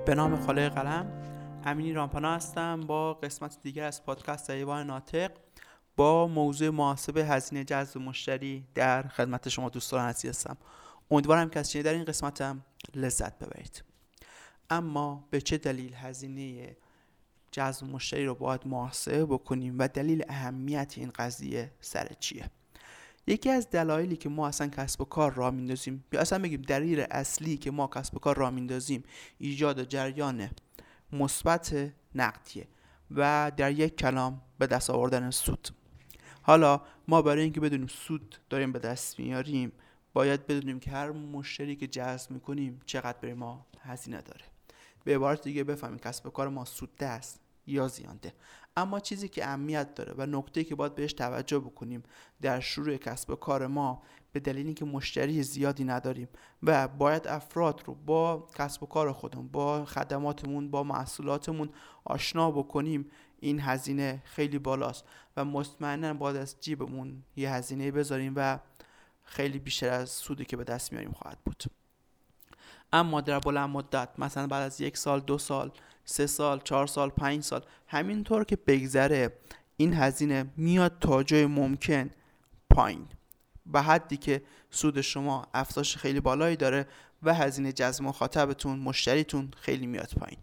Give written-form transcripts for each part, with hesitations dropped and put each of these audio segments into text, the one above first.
به نام خالق قلم، امینی رامپانا هستم با قسمت دیگر از پادکست ایوان ناطق با موضوع محاسبه هزینه جذب مشتری در خدمت شما دوستان عزیز هستم. امیدوارم که از شنیدن این قسمتم لذت ببرید. اما به چه دلیل هزینه جذب مشتری رو باید محاسبه بکنیم و دلیل اهمیت این قضیه سر چیه؟ یکی از دلایلی که ما اصلا کسب و کار راه میندازیم، یا اصلا بگیم دلیل اصلی که ما کسب و کار راه میندازیم، ایجاد جریان مثبت نقدیه و در یک کلام به دست آوردن سود. حالا ما برای اینکه بدونیم سود داریم به دست میاریم باید بدونیم که هر مشتری که جذب میکنیم چقدر برای ما هزینه داره. به عبارت دیگه بفهمیم کسب و کار ما سودده است یا زیانده. اما چیزی که اهمیت داره و نکته‌ای که باید بهش توجه بکنیم در شروع کسب و کار ما، به دلیل اینکه مشتری زیادی نداریم و باید افراد رو با کسب و کار خودمون، با خدماتمون، با محصولاتمون آشنا بکنیم، این هزینه خیلی بالاست و مطمئنا باید از جیبمون یه هزینه بذاریم و خیلی بیشتر از سودی که به دست میاریم خواهد بود. اما در بلند مدت، مثلا بعد از 1 سال، 2 سال، 3 سال، 4 سال، 5 سال، همینطور که بگذره این هزینه میاد تا جای ممکن پایین، به حدی که سود شما افزایش خیلی بالایی داره و هزینه جذب مخاطبتون، مشتریتون خیلی میاد پایین.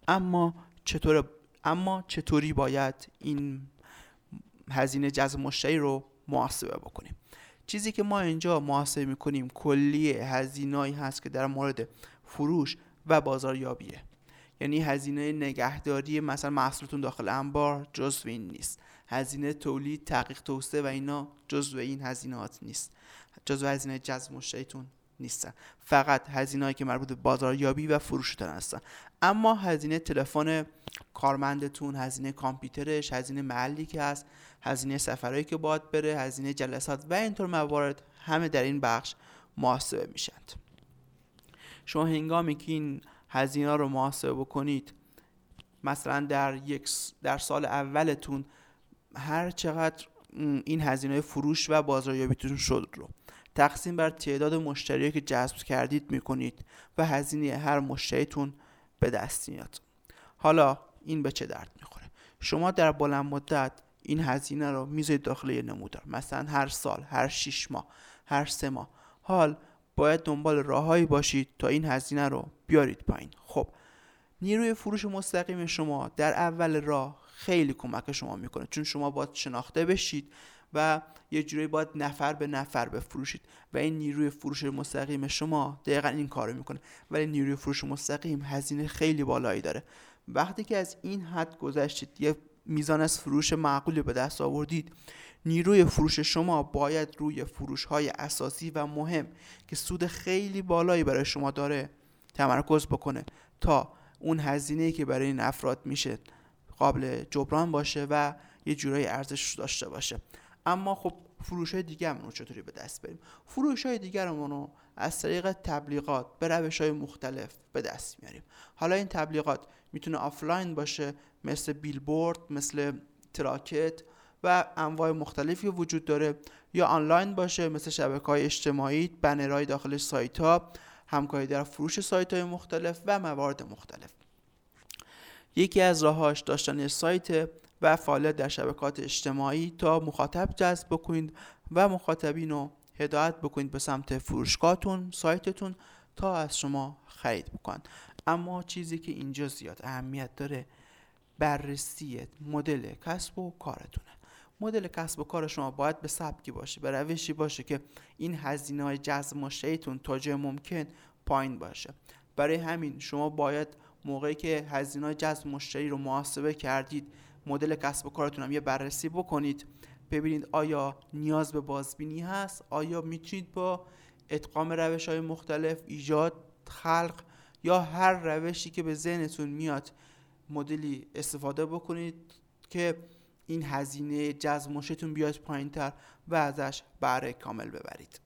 اما چطوری باید این هزینه جذب مشتری رو محاسبه بکنیم؟ چیزی که ما اینجا محاسبه میکنیم کلیه هزینه‌ای هست که در مورد فروش و بازاریابیه. یعنی هزینه نگهداری مثلا محصولتون داخل انبار جزو این نیست، هزینه تولید، تحقیق، توسعه و اینا جزو این هزینه‌ات نیست، جزو هزینه جذب مشتریتون نیستن. فقط هزینه‌ای که مربوط به بازاریابی و فروشتون هستن. اما هزینه تلفن کارمندتون، هزینه کامپیوترش، هزینه محلی که هست، هزینه سفرهایی که باید بره، هزینه جلسات و اینطور موارد همه در این بخش محاسبه میشن. شما هنگامی که این هزینه رو محاسبه بکنید، مثلا در سال اولتون هر چقدر این هزینه فروش و بازاریابیتون شد رو تقسیم بر تعداد مشتریایی که جذب کردید میکنید و هزینه هر مشتریتون به دست میاد. حالا این به چه درد میخوره؟ شما در بلند مدت این هزینه رو میذارید داخل یه نمودار، مثلا هر سال، هر 6 ماه، هر 3 ماه. حال باید دنبال راههایی باشید تا این هزینه رو بیارید پایین. خب نیروی فروش مستقیم شما در اول راه خیلی کمک شما میکنه، چون شما باید شناخته بشید و یه جوری باید نفر به نفر بفروشید و این نیروی فروش مستقیم شما دقیقا این کارو میکنه. ولی نیروی فروش مستقیم هزینه خیلی بالایی داره. وقتی که از این حد گذشتید، یه میزان از فروش معقولی به دست آوردید، نیروی فروش شما باید روی فروش‌های اساسی و مهم که سود خیلی بالایی برای شما داره تمرکز بکنه تا اون هزینه‌ای که برای این افراد میشه قابل جبران باشه و یه جورایی ارزش داشته باشه. اما خب فروش‌های دیگه‌مون رو چطوری به دست بریم؟ فروش‌های دیگه‌مون رو از طریق تبلیغات به روش‌های مختلف به دست میاریم. حالا این تبلیغات میتونه آفلاین باشه، مثل بیلبورد، مثل تراکت و انواع مختلفی وجود داره، یا آنلاین باشه مثل شبکه‌های اجتماعی، بنرهای داخل سایت‌ها، همکاری در فروش سایت‌های مختلف و موارد مختلف. یکی از راهاش داشتن سایت و فعالیت در شبکات اجتماعی تا مخاطب جذب بکنید و مخاطبین رو هدایت بکنید به سمت فروشگاهتون، سایتتون تا از شما خرید بکنن. اما چیزی که اینجا زیاد اهمیت داره بررسی مدل کسب و کارتونه. مدل کسب و کار شما باید به سبکی باشه، به روشی باشه که این هزینه‌های جذب مشتریتون تا جای ممکن پایین باشه. برای همین شما باید موقعی که هزینه‌های جذب مشتری رو محاسبه کردید، مدل کسب و کارتون هم یه بررسی بکنید، ببینید آیا نیاز به بازبینی هست، آیا میتونید با ادغام روش‌های مختلف، ایجاد، خلق یا هر روشی که به ذهنتون میاد مدلی استفاده بکنید که این هزینه جذب مشتریتون بیاد پایین‌تر و ازش بهره کامل ببرید.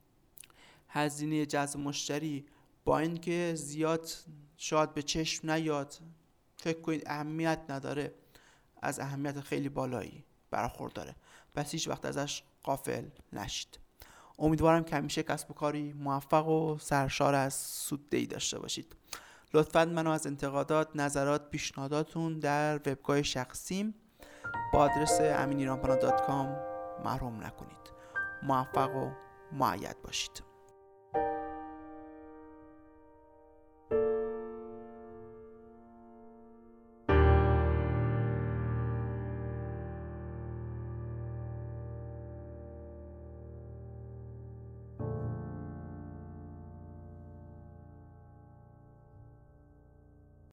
هزینه جذب مشتری با اینکه زیاد شاید به چشم نیاد، فکر کنید اهمیت نداره، از اهمیت خیلی بالایی برخورداره، پس هیچ وقت ازش غافل نشید. امیدوارم که همیشه کسب و کاری موفق و سرشار از سوددهی داشته باشید. لطفاً منو از انتقادات، نظرات، پیشنهاداتون در وبگاه شخصیم با آدرس aminiranpana.com محروم نکنید. موفق و مؤید باشید.